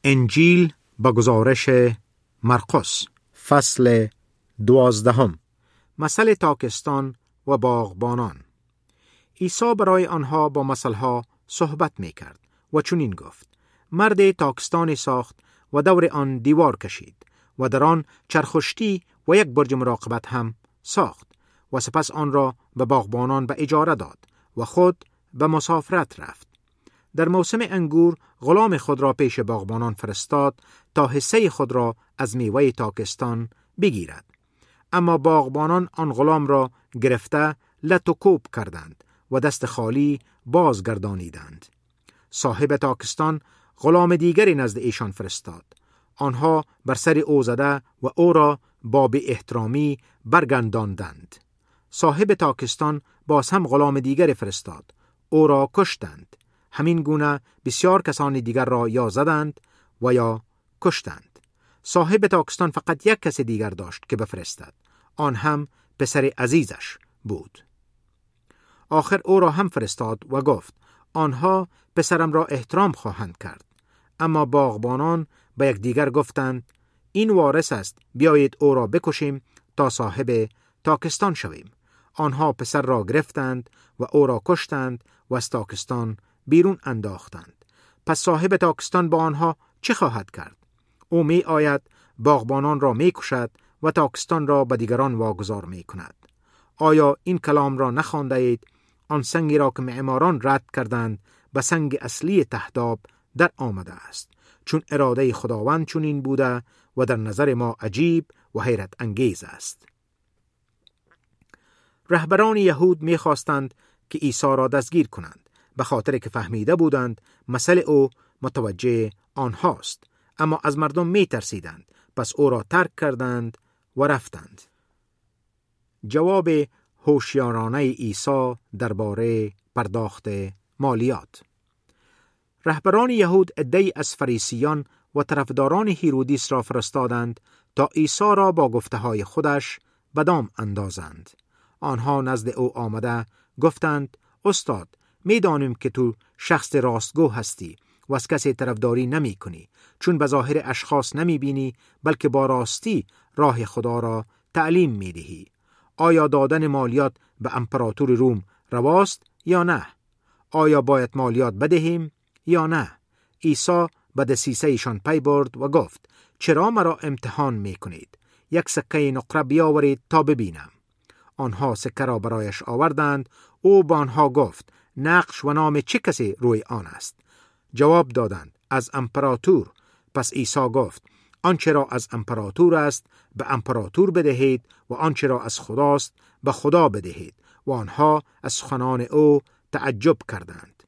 انجیل با گزارش مرقس فصل 12. مثل تاکستان و باغبانان. عیسی برای آنها با مثلها صحبت می کرد و چنین گفت: مرد تاکستانی ساخت و دور آن دیوار کشید و در آن چرخشتی و یک برج مراقبت هم ساخت و سپس آن را به باغبانان به اجاره داد و خود به مسافرت رفت. در موسم انگور غلام خود را پیش باغبانان فرستاد تا حصه خود را از میوه تاکستان بگیرد. اما باغبانان آن غلام را گرفته لت و کوب کردند و دست خالی بازگردانیدند. صاحب تاکستان غلام دیگری نزد ایشان فرستاد. آنها بر سر او زده و او را با بی احترامی برگرداندند. صاحب تاکستان باز هم غلام دیگری فرستاد. او را کشتند. همین گونه بسیار کسان دیگر را یا زدند و یا کشتند. صاحب تاکستان فقط یک کس دیگر داشت که بفرستد. آن هم پسر عزیزش بود. آخر او را هم فرستاد و گفت: آنها پسرم را احترام خواهند کرد. اما باغبانان به یک دیگر گفتند: این وارث است، بیایید او را بکشیم تا صاحب تاکستان شویم. آنها پسر را گرفتند و او را کشتند و از تاکستان بیرون انداختند. پس صاحب تاکستان با آنها چه خواهد کرد؟ او می آید، باغبانان را می کشد و تاکستان را به دیگران واگذار می کند. آیا این کلام را نخوانده اید؟ آن سنگی را که معماران رد کردند به سنگ اصلی تهداب در آمده است، چون اراده خداوند چنین بوده و در نظر ما عجیب و حیرت انگیز است. رهبران یهود می خواستند که عیسی را دستگیر کنند، به خاطر که فهمیده بودند مسئله او متوجه آنهاست. اما از مردم می ترسیدند، پس او را ترک کردند و رفتند. جواب هوشیارانه عیسی درباره پرداخت مالیات. رهبران یهود عده‌ای از فریسیان و طرفداران هیرودیس را فرستادند تا عیسی را با گفته‌های خودش به دام اندازند. آنها نزد او آمده گفتند: استاد، می دانیم که تو شخص راستگو هستی و از کسی طرفداری نمی کنی، چون به ظاهر اشخاص نمی بینی بلکه با راستی راه خدا را تعلیم می دهی. آیا دادن مالیات به امپراتور روم رواست یا نه؟ آیا باید مالیات بدهیم یا نه؟ عیسی به دسیسه ایشان پی برد و گفت: چرا مرا امتحان می کنید؟ یک سکه نقره بیاورید تا ببینم. آنها سکه را برایش آوردند. او با آنها گفت: نقش و نام چه کسی روی آن است؟ جواب دادند: از امپراتور. پس عیسی گفت: آنچه را از امپراتور است به امپراتور بدهید و آنچه را از خداست به خدا بدهید. و آنها از سخنان او تعجب کردند.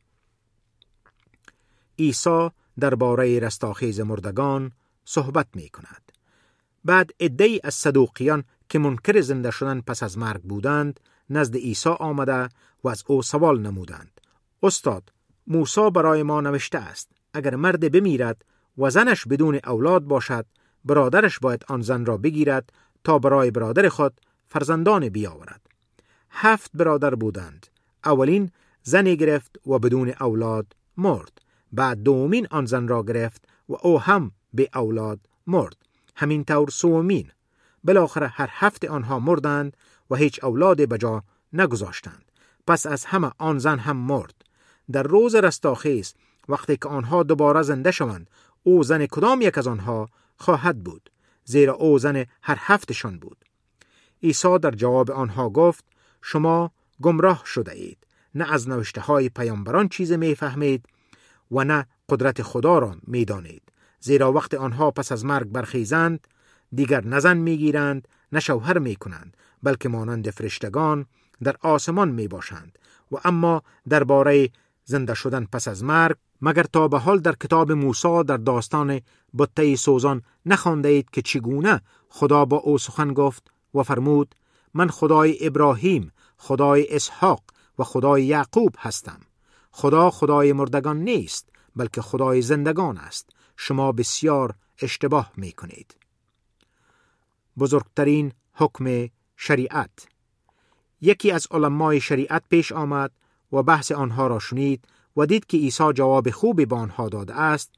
عیسی درباره رستاخیز مردگان صحبت می کند. بعد عده‌ای از صدوقیان که منکر زنده شدن پس از مرگ بودند نزد عیسی آمده و از او سوال نمودند: استاد، موسی برای ما نوشته است اگر مرد بمیرد و زنش بدون اولاد باشد، برادرش باید آن زن را بگیرد تا برای برادر خود فرزندان بیاورد. 7 برادر بودند. اولین زنی گرفت و بدون اولاد مرد. بعد دومین آن زن را گرفت و او هم به اولاد مرد. همین طور سومین. بالاخره هر 7 آنها مردند و هیچ اولاد به جا نگذاشتند. پس از همه آن زن هم مرد. در روز رستاخیز وقتی که آنها دوباره زنده شوند، او زن کدام یک از آنها خواهد بود؟ زیرا او زن هر 7شان بود. عیسی در جواب آنها گفت: شما گمراه شده اید. نه از نوشته های پیامبران چیز می فهمید و نه قدرت خدا را می دانید. زیرا وقت آنها پس از مرگ برخیزند، دیگر نه زن می گیرند نه شوهر می کنند، بلکه مانند فرشتگان در آسمان می باشند. و اما درباره زنده شدن پس از مرگ، مگر تا به حال در کتاب موسی در داستان بته سوزان نخوانده اید که چگونه خدا با او سخن گفت و فرمود: من خدای ابراهیم، خدای اسحاق و خدای یعقوب هستم. خدا خدای مردگان نیست بلکه خدای زندگان است. شما بسیار اشتباه می کنید. بزرگترین حکم شریعت. یکی از علمای شریعت پیش آمد و بحث آنها را شنید و دید که عیسی جواب خوبی به آنها داده است.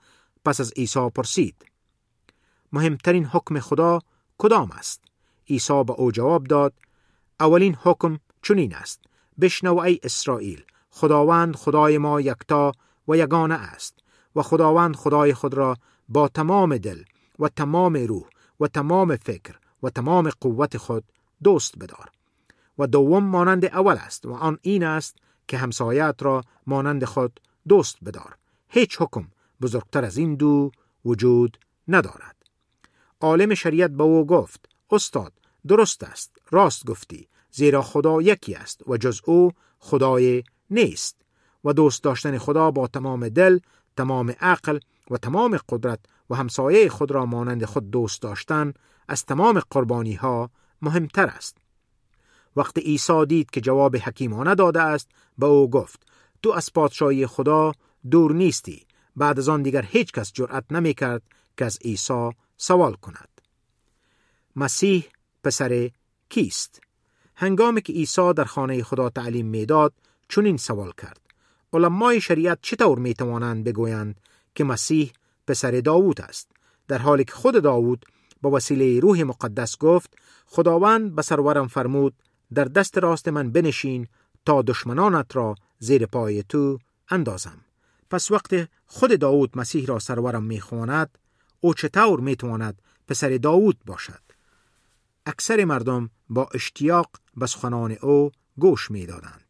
پس از عیسی پرسید: مهمترین حکم خدا کدام است؟ عیسی به او جواب داد: اولین حکم چنین است: بشنو ای اسرائیل، خداوند خدای ما یکتا و یگانه است و خداوند خدای خود را با تمام دل و تمام روح و تمام فکر و تمام قوت خود دوست بدار. و دوم مانند اول است و آن این است که همسایت را مانند خود دوست بدار. هیچ حکم بزرگتر از این دو وجود ندارد. عالم شریعت به او گفت: استاد، درست است، راست گفتی، زیرا خدا یکی است و جز او خدای نیست. و دوست داشتن خدا با تمام دل، تمام عقل و تمام قدرت و همسایه خود را مانند خود دوست داشتن از تمام قربانی ها مهمتر است. وقتی عیسی دید که جواب حکیمانه داده است، به او گفت: تو از پادشاهی خدا دور نیستی. بعد از آن دیگر هیچ کس جرأت نمی کرد که از عیسی سوال کند. مسیح پسر کیست؟ هنگامی که عیسی در خانه خدا تعلیم میداد، چنین سوال کرد: علمای شریعت چطور می توانند بگویند که مسیح پسر داوود است، در حالی که خود داوود با وسیله روح مقدس گفت: خداوند به سرورم فرمود در دست راست من بنشین تا دشمنانت را زیر پای تو اندازم. پس وقت خود داوود مسیح را سرورم میخواند، او چطور میتواند پسر داوود باشد؟ اکثر مردم با اشتیاق به سخنان او گوش میدادند.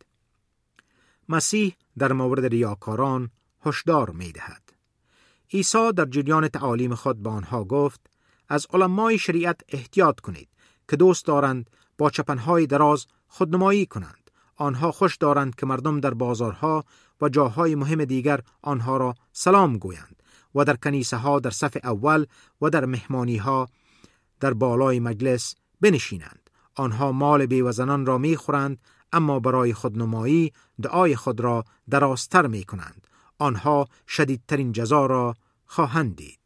مسیح در مورد ریاکاران هشدار میدهد. عیسی در جریان تعالیم خود به آنها گفت: از علمای شریعت احتیاط کنید که دوست دارند با چپنهای دراز خودنمایی کنند. آنها خوش دارند که مردم در بازارها و جاهای مهم دیگر آنها را سلام گویند و در کنیسه ها در صف اول و در مهمانی ها در بالای مجلس بنشینند. آنها مال بیوزنان را میخورند، اما برای خودنمایی دعای خود را درازتر می کنند. آنها شدیدترین جزا را خواهند دید.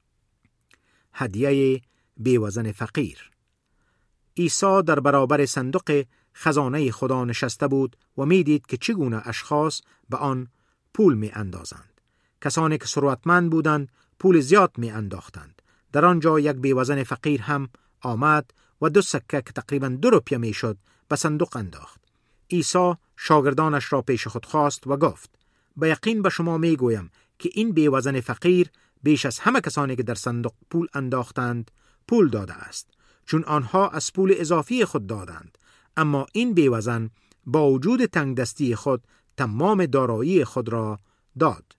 هدیه بیوزن فقیر. عیسی در برابر صندوق خزانه خدا نشسته بود و می دید که چگونه اشخاص به آن پول می اندازند. کسانی که ثروتمند بودند پول زیاد می انداختند. در آنجا یک بیوزن فقیر هم آمد و 2 سکه که تقریباً 2 روپیه می شد به صندوق انداخت. عیسی شاگردانش را پیش خود خواست و گفت: به یقین به شما می گویم که این بیوزن فقیر بیش از همه کسانی که در صندوق پول انداختند پول داده است، چون آنها از پول اضافی خود دادند. اما این بیوزن با وجود تنگ دستی خود تمام دارایی خود را داد.